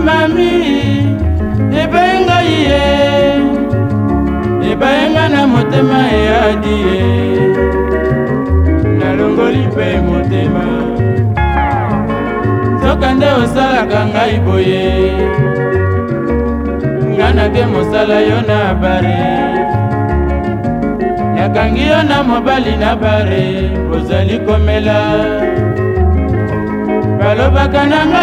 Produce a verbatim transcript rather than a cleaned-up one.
mami ebenga ye ebenga na motema eyadi ye nalongoli pe motema sokande osalaka ngai boye ngana ke mosala yo na bare nakangi yo na mobali na bare ozali komela balobaka na ngai